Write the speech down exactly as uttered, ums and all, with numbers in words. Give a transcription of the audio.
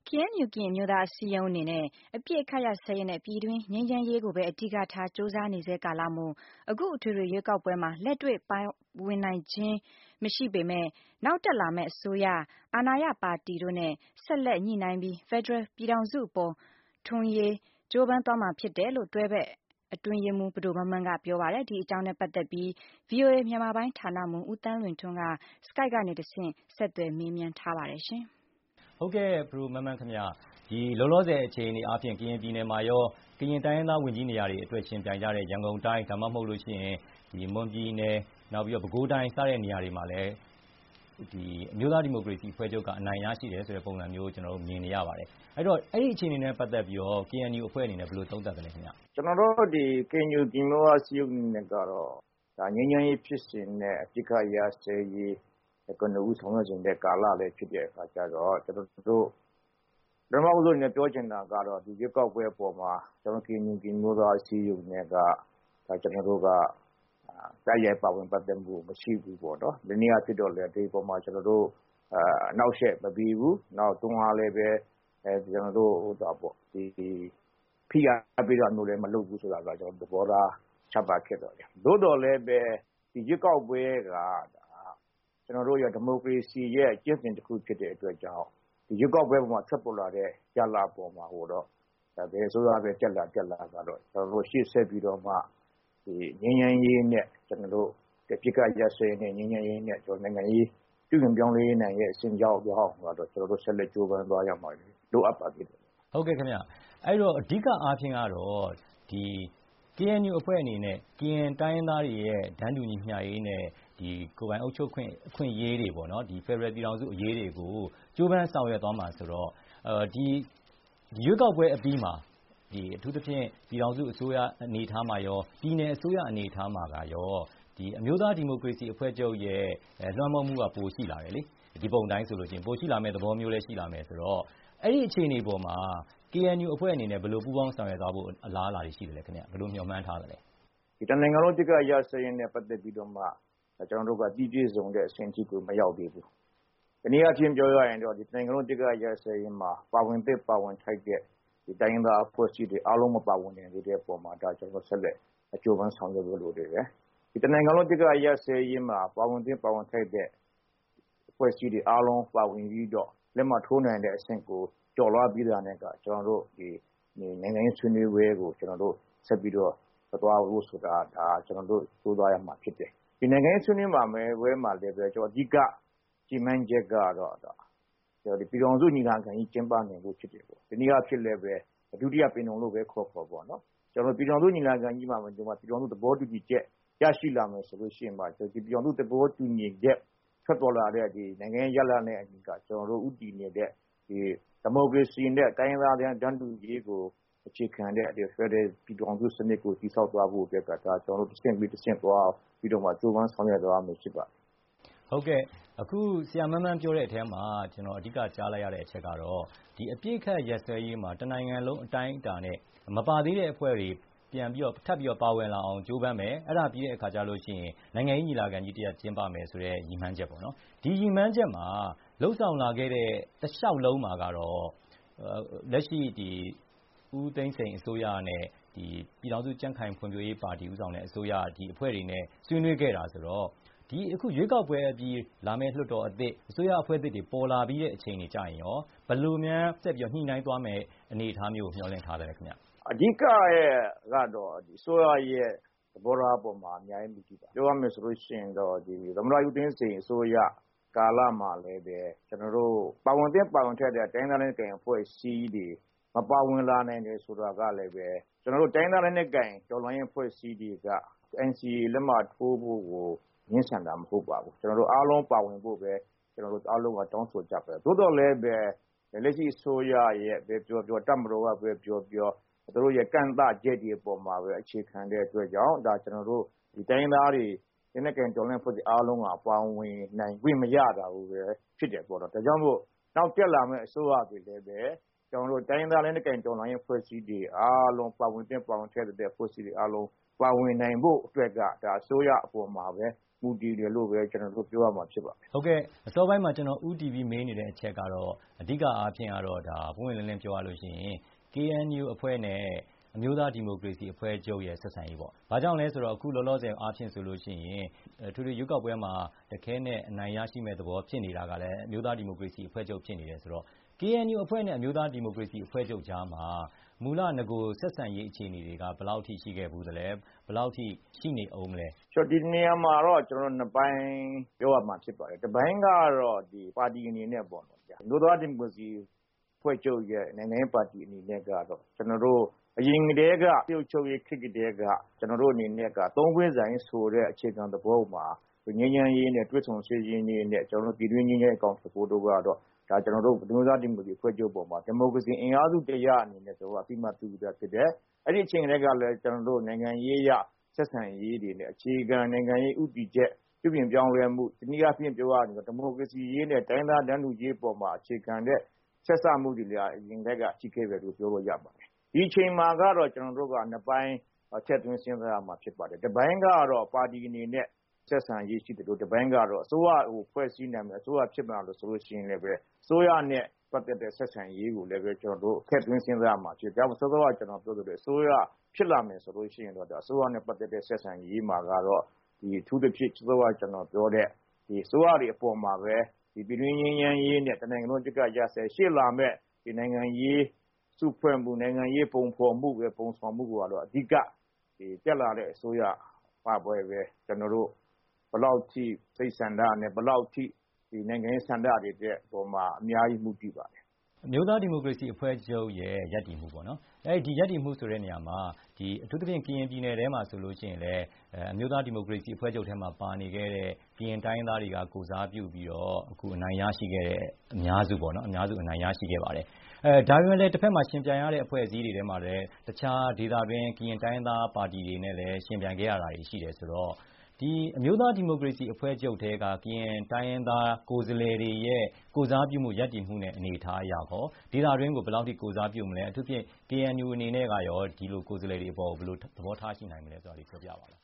K N U ကရင်မျိုးသားအစည်းအရုံးအနေနဲ့အပြစ်အခတ်ရစဲရေးနဲ့ပြည်တွင်းငြိမ်းချမ်းရေးကိုပဲအဓိကထားစူးစမ်းနေဆဲကာလမို့အခုအထွေထွေရွေးကောက်ပွဲမှာလက်တွေ့ပါဝင်နိုင်ခြင်းမရှိပေမဲ့နောက်တက်လာမယ့်အစိုးရအာဏာရပါတီတို့နဲ့ဆက်လက်ညှိနှိုင်းပြီးဖက်ဒရယ်ပြည်ထောင်စုအပေါ်ထွန်းရေးကြိုးပမ်းသွားမှာဖြစ်တယ်လို့တွဲဘက်အတွင်းရေးမှူးပဒိုမန်းမန်းကပြောပါတယ်ဒီအကြောင်းနဲ့ပတ်သက်ပြီး V O A မြန်မာပိုင်းဌာနမှဦးတန်းလွင်ထွန်းက Skype ကနေတဆင့်ဆက်သွယ်မေးမြန်းထားပါတယ်ရှင်ဟုတ်ကဲ့ပဒိုမန်းမန်းခင်ဗျဒီလောလောဆယ်အခြေအနေအပြင်ကရင်ပြည်နယ်မှာရောကရင်တိုင်းရင်းသားဝင်ကြီးနေရာတွေအတွက်ရှင်ပြိုင်ကြတဲ့ရန်ကုန်တိုင်းဒါမှမဟုတ်လို့ရှိရင်ဒီမွန်ပြည်နယ်နောက်ပြီးတော့ပဲခူးတိုင်းစတဲ့နေရာတွေမှာလည်းဒီအမျိုးသားဒီမိုကရေစီအဖွဲ့ချုပ်ကအနိုင်ရရှိတယ်ဆိုတဲ့ပုံစံမျိုးကျွန်တော်တို့မြင်နေရပါတယ်အဲ့တော့အဲ့ဒီအခြေအနေနဲ့ပတ်သက်ပြီးတော့ K N U အဖွဲ့အနေနဲ့ဘယ်လိုသုံးသပ်သလဲခင်ဗျကျွန်တော်တို့ဒီ K N U ဒီမိုကရေစီနဲ့ကတော့ဒါငြိမ်းချမ်းရေးဖြစ်စဉ်နဲ့အပြစ်ခတ်ရစဲရေးကနဦးဆောင်ရွက်နေတဲ့ကာလလည်းဖြစ်တဲ့အခါကျတော့ကျွန်တော်တို့ဓမ္မဥလို့နဲ့ပြောချင်တာကတော့ဒီရွေးကောက်ပွဲအပေါ်မှာကျွန်တော် K N U ဒီမိုကရေစီနဲ့ကဒါကျွန်တော်တို့ကတိုက်ရိုက်ပါဝင်ပတ်သက်မှုမရှိဘူးပေါ့နော်ဒီနေ့အဖြစ်တော့လေဒီပုံမှာကျွန်တော်တို့အနောက်ရှက်မပြီးဘူးနောက်တွန်းအားလည်းပဲအဲကျွန်တော်တို့ဟိုတော့ပေါ့ဒီဖိအားပေးတာမျိုးလည်းမလုပ်ဘူးဆိုတာကကျွန်တော်သဘောထားချက်ပါခဲ့တော့တယ်သို့တော်လည်းပဲဒီရွေးကောက်ပွဲကကျွန်တော်တို့ရဲ့ဒီမိုကရေစီရဲ့ကျင့်စဉ်တစ်ခုဖြစ်တဲ့အတွက်ကြောင့်ဒီရွေးကောက်ပွဲပေါ်မှာဆက်ပေါ်လာတဲ့ရလပေါ်မှာဟိုတော့ဒါပဲဆိုရပဲတက်လာတက်လာကတော့ကျွန်တော်တို့ရှေ့ဆက်ပြီးတော့မှဒီငြိမ်းချမ်းရေးနဲ့ကျွန်တော်တို့ပြစ်ကရစဲနဲ့ငြိမ်းချမ်းရေးနဲ့ကျွန်တော်နိုင်ငံရေးပြုပြင်ပြောင်းလဲနိုင်ရဲ့အစဉ်ကြောင်းတော့တော့ကျွန်တော်တို့ဆက်လက်ကြိုးပမ်းသွားရမှာလိုအပ်ပါသေးတယ်ဟုတ်ကဲ့ခင်ဗျအဲ့တော့အဓိကအားဖြင့်ကတော့ဒီ K N U အဖွဲ့အနေနဲ့ကရင်တိုင်းသားတွေရဲ့ဒန်းတူညီမျှရေးနဲ့ဒီကိုယ်ပိုင်အုပ်ချုပ်ခွင့်အခွင့်အရေးတွေပေါ့နော်ဒီ Federal ပြည်ထောင်စုအရေးတွေကိုကြိုးပမ်းဆောင်ရွက်သွားမှာဆိုတော့အဲဒီရွေးကောက်ပွဲအပြီးမှာဒီအထူးသဖြင့်ပြည်ထောင်စုအစိုးရအနေအထားမှာရောပြည်နယ်အစိုးရအနေအထားမှာကရောဒီအမျိုးသားဒီမိုကရေစီအဖွဲ့ချုပ်ရဲ့လွှမ်းမိုးမှုကပိုရှိလာတယ်လေဒီပုံတိုင်းဆိုလို့ရှိရင်ပိုရှိလာမယ့်သဘောမျိုးလည်းရှိလာမယ်ဆိုတော့အဲ့ဒီအခြေအနေပေါ်မှာ K N U အဖွဲ့အနေနဲ့ဘယ်လိုပူးပေါင်းဆောင်ရွက်သွားဖို့အလားအလာတွေရှိတယ်လဲခင်ဗျဘယ်လိုမျှော်မှန်းထားသလဲဒီတနိုင်ငံလုံးတစ်ကရစရင်နဲ့ပတ်သက်ပြီးတော့မှကျွန်တော်တို့ကတည်ပြည့်စုံတဲ့အဆင့်ထိကိုမရောက်သေးဘူးဒီနေ့အချင်းပြောရရင်တော့ဒီနိုင်ငံလုံးတစ်ကရစရင်မှာပါဝင်တဲ့ပါဝင်ထိုက်တဲ့ဒီတိုင်းသားအဖွဲ့အစည်းတွေအားလုံးမပါဝင်နေတဲ့ပုံမှာဒါကျွန်တော်ဆက်လက်အကျိုးပန်းဆောင်ရွက်လို့လိုတယ်ပဲဒီတနိုင်ငံလုံးတစ်ကရစရင်မှာပါဝင်တဲ့ပါဝင်ထိုက်တဲ့အဖွဲ့အစည်းတွေအားလုံးပါဝင်ပြီးတော့လက်မှတ်ထိုးနိုင်တဲ့အဆင့်ကိုကျော်လွှားပြီးတာနဲ့ကကျွန်တော်တို့ဒီနိုင်ငံရေးဆွေးနွေးပွဲကိုကျွန်တော်တို့ဆက်ပြီးတော့သွားဖို့ဆိုတာဒါကျွန်တော်တို့ကြိုးစားရမှာဖြစ်တယ်ဒီနိုင်ငံရေးဆွေးနွေးမှာမဲဝဲမှာလည်းပဲကျွန်တော်အဓိကကြီးမှန်းချက်ကတော့ကျွန်တော်ဒီပြည်တော်စုညီလာခံကြီးကျင်းပနိုင်ဖို့ဖြစ်တယ်ပေါ့ဒီနေ့အဖြစ်လည်းပဲဒုတိယပင်တော်လို့ပဲခေါ်ခေါ်ပေါ့နော်ကျွန်တော်ပြည်တော်စုညီလာခံကြီးမှာကျွန်တော်ပြည်တော်စုသဘောတူညီချက်ရရှိလာမယ်ဆိုလို့ရှိရင်ပါကျွန်တော်ဒီပြည်တော်စုသဘောတူညီချက်ထွက်ပေါ်လာတဲ့ဒီနိုင်ငံရေးရလဒ်နဲ့အညီကကျွန်တော်တို့ဥတည်နေတဲ့ဒီဒီမိုကရေစီနဲ့တိုင်းသားတွေတန်းတူရေးကိုအခြေခံတဲ့ဒီ Federal ပြည်ထောင်စုစနစ်ကိုတည်ဆောက်သွားဖို့အတွက်ကဒါကျွန်တော်တို့တစ်ဆင့်ပြီးတစ်ဆင့်သွားပြီးတော့မှကြိုးပမ်းဆောင်ရွက်သွားမယ်ဖြစ်ပါတယ်ဟုတ်ကဲ့အခုဆရာမန်းမန်းပြောတဲ့အထဲမှာကျွန်တော်အဓိကကြားလိုက်ရတဲ့အချက်ကတော့ဒီအပြည့်ခတ်ရက်စဲရေးမှာတနိုင်ငံလုံးအတိုင်းအတာနဲ့မပါသေးတဲ့အဖွဲ့တွေပြန်ပြီးတော့ထပ်ပြီးတော့ပါဝင်လာအောင်ကြိုးပမ်းမယ်အဲ့ဒါပြီးတဲ့အခါကျလို့ရှိရင်နိုင်ငံရေးညီလာခံကြီးတရားကျင်းပမယ်ဆိုတဲ့ရည်မှန်းချက်ပေါ့နော်ဒီရည်မှန်းချက်မှာလှုပ်ဆောင်လာခဲ့တဲ့တစ်လျှောက်လုံးမှာကတော့လက်ရှိဒီဦးသိန်းစိန်အစိုးရနဲ့ဒီပြည်ထောင်စုကြံ့ခိုင်ဖွံ့ဖြိုးရေးပါတီဦးဆောင်တဲ့အစိုးရဒီအဖွဲ့တွေနဲ့ဆွေးနွေးခဲ့တာဆိုတော့ဒီအခုရွေးကောက်ပွဲအပြီးလာမယ့်လွှတ်တော်အသစ်အစိုးရအဖွဲ့အသစ်တွေပေါ်လာပြီးတဲ့အချိန်တွေကြာရင်ရောဘယ်လိုများဆက်ပြီးညှိနှိုင်းသွားမယ်အနေအထားမျိုးကိုမျှော်လင့်ထားတယ်ခင်ဗျအဓိကရဲ့ကတော့ဒီအစိုးရရဲ့သဘောထားပေါ်မှာအများကြီးမူတည်ပါပြောရမယ်ဆိုလို့ရှိရင်တော့ဒီသမ္မတဦးသိန်းစိန်အစိုးရကာလမှာလည်းပဲကျွန်တော်တို့ပါဝင်တဲ့ပါဝင်ထက်တဲ့တိုင်းသားနဲ့ကံအဖွဲ့အစည်းတွေမပါဝင်လာနိုင်တယ်ဆိုတာကလည်းပဲကျွန်တော်တို့တိုင်းသားနဲ့ကံတော်လှန်ရေးအဖွဲ့အစည်းတွေက N C A လက်မှတ်ထိုးဖို့ကိုငင်းဆန်တာမဟုတ်ပါဘူးကျွန်တော်တို့အားလုံးပါဝင်ဖို့ပဲကျွန်တော်တို့အားလုံးကတောင်းဆိုကြပါသို့တော်လည်းပဲလက်ရှိအစိုးရရဲ့ပဲပြောပြောတပ်မတော်ကပဲပြောပြောသူတို့ရဲ့ကန့်သတ်ချက်တွေပေါ်မှာပဲအခြေခံတဲ့အတွက်ကြောင့်ဒါကျွန်တော်တို့ဒီတိုင်းသားတွေဒီနေ့ကံတော်လှန်ရေးအဖွဲ့အစည်းအားလုံးကပါဝင်နိုင်ခွင့်မရတာဘူးပဲဖြစ်တယ်ပေါ့တော့ဒါကြောင့်မို့နောက်တက်လာမယ့်အစိုးရတွေလည်းပဲကျွန်တော်တို့တိုင်းသားနဲ့ကံတော်လှန်ရေးအဖွဲ့အစည်းတွေအားလုံးပါဝင်တဲ့ပါဝင်ထက်တဲ့အဖွဲ့အစည်းတွေအားလုံးပါဝင်နိုင်ဖို့အတွက်ကဒါအစိုးရအပေါ်မှာပဲမူတည်တယ်လို့ပဲကျွန်တော်တို့ပြောရမှာဖြစ်ပါတယ်ဟုတ်ကဲ့အစောပိုင်းမှာကျွန်တော်ဦးတီဗီမေးနေတဲ့အချက်ကတော့အဓိကအားဖြင့်ကတော့ဒါပွင့်လင်းလင်းပြောရလို့ရှိရင် ကေအန်ယူ အဖွဲ့နဲ့အမျိုးသားဒီမိုကရေစီအဖွဲ့ချုပ်ရဲ့ဆက်ဆံရေးပေါ့။ဘာကြောင့်လဲဆိုတော့အခုလောလောဆယ်အားဖြင့်ဆိုလို့ရှိရင်ထူးထူးရွေးကောက်ပွဲမှာတခဲနဲ့အနိုင်ရရှိမဲ့သဘောဖြစ်နေတာကလည်းအမျိုးသားဒီမိုကရေစီအဖွဲ့ချုပ်ဖြစ်နေတယ်ဆိုတော့ ကေအန်ယူ အဖွဲ့နဲ့အမျိုးသားဒီမိုကရေစီအဖွဲ့ချုပ်ကြားမှာမူလငကိုဆက်ဆံရေးအခြေအနေတွေကဘယ်လောက်ထိရှိခဲ့ဘူးသလဲဘယ်လောက်ထိရှိနေအောင်မလဲဆိုတော့ဒီနေရာမှာတော့ကျွန်တော်နှစ်ပိုင်းပြောရမှာဖြစ်ပါတယ်တစ်ပိုင်းကတော့ဒီပါတီအနေနဲ့ပေါ့နော်ဗျာမျိုးသားဒီမိုကရေစီဖွဲ့ချုပ်ရဲ့နိုင်ငံရေးပါတီအနေနဲ့ကတော့ကျွန်တော်တို့အရင်ကတည်းကပြုတ်ချုပ်ရေးခေတ်ကတည်းကကျွန်တော်တို့အနေနဲ့ကသုံးခွင့်ဆိုင်ဆိုတဲ့အခြေခံသဘောမှာငြိမ်းချမ်းရေးနဲ့တွဲဆောင်ဆွေးနွေးရေးနဲ့ကျွန်တော်တို့ပြည်တွင်းငြိမ်းချမ်းရေးအကောင့်ဖို့တို့ကတော့ဒါကျွန်တော်တို့မျိုးသားဒီမိုကရေစီဖွဲ့ချုပ်ပေါ်မှာဒီမိုကရေစီအင်အားစုတရားအနေနဲ့ဆိုတော့အပြီးမှပြုတာဖြစ်တယ်အဲ့ဒီအချိန်ကလည်းကျွန်တော်တို့နိုင်ငံရေးရဆက်ဆံရေးတွေနဲ့အခြေခံနိုင်ငံရေးဥတီချက်ပြုပြင်ပြောင်းလဲမှုဒီနည်းအားဖြင့်ပြောရရင်ဒီမိုကရေစီရေးနဲ့တိုင်းသားတန်းတူရေးပေါ်မှာအခြေခံတဲ့ဆက်ဆံမှုတွေလည်းအရင်ကရှိခဲ့တယ်လို့ပြောလို့ရပါတယ်ဒီအချိန်မှာကတော့ကျွန်တော်တို့ကနှစ်ပိုင်းချက်သွင်းစဉ်းစားရမှာဖြစ်ပါတယ်တစ်ပိုင်းကတော့ပါတီအနေနဲ့ဆက်ဆံရေးရှိတယ်လို့တစ်ပိုင်းကတော့အစိုးရဟိုဖွဲ့စည်းနိုင်မယ်အစိုးရဖြစ်မှာလို့ဆိုလို့ရှိရင်လည်းပဲအစိုးရနဲ့ပတ်သက်တဲ့ဆက်ဆံရေးကိုလည်းပဲကျွန်တော်တို့ထည့်သွင်းစဉ်းစားရမှာဖြစ်တယ်။ဒါဆိုတော့ကျွန်တော်ပြောသလိုအစိုးရဖြစ်လာမယ်ဆိုလို့ရှိရင်တော့ဒါအစိုးရနဲ့ပတ်သက်တဲ့ဆက်ဆံရေးမှာကတော့ဒီထူးတစ်ဖြစ်ဆိုတော့ကျွန်တော်ပြောတဲ့ဒီအစိုးရတွေအပေါ်မှာပဲဒီပြည်တွင်းငြိမ်းချမ်းရေးနဲ့တနိုင်ငံလုံးတစ်ကရဆဲရှေ့လာမဲ့ဒီနိုင်ငံရေးစုဖွဲ့မှုနိုင်ငံရေးပုံဖော်မှုပဲပုံဆောင်မှုကတော့အဓိကဒီတက်လာတဲ့အစိုးရပါပွဲပဲကျွန်တော်တို့ဘယ်လောက်ထိစိတ်ဆန္ဒနဲ့ဘယ်လောက်ထိဒီနိုင်ငံရေးဆန္ဒတွေတဲ့ပုံမှာအများကြီးမှုတည်ပါတယ်အမျိုးသားဒီမိုကရေစီအဖွဲ့ချုပ်ရဲ့ရည်တည်မှုပေါ့နော်အဲဒီရည်တည်မှုဆိုတဲ့နေရာမှာဒီအထူးသဖြင့်ကရင်ပြည်နယ်ထဲမှာဆိုလို့ရှိရင်လည်းအမျိုးသားဒီမိုကရေစီအဖွဲ့ချုပ်ထဲမှာပါနေခဲ့တဲ့ကရင်တိုင်းသားတွေကကိုစားပြုပြီးတော့အခုအနိုင်ရရှိခဲ့တဲ့အများစုပေါ့နော်အများစုအနိုင်ရရှိခဲ့ပါတယ်အဲဒါပေမဲ့လည်းတစ်ဖက်မှာရှင်ပြိုင်ရတဲ့အဖွဲ့အစည်းတွေထဲမှာလည်းတခြားဒေသတွင်းကရင်တိုင်းသားပါတီတွေနဲ့လည်းရှင်ပြိုင်ခဲ့ရတာရှိတယ်ဆိုတော့ဒီအမျိုးသားဒီမိုကရေစီအဖွဲ့ချုပ်ထဲကကရင်တိုင်းရင်းသားကိုယ်စားလှယ်တွေရဲ့ကိုစားပြုမှုရည်တည်မှုနဲ့အနေအထားအရဟောဒေသတွင်းကိုဘယ်လောက်ထိကိုစားပြုမလဲအထူးဖြင့် ကေအန်ယူ အနေနဲ့ကရောဒီလိုကိုယ်စားလှယ်တွေအပေါ်ဘယ်လိုသဘောထားရှိနိုင်မလဲဆိုတာလေးပြောပြပါလား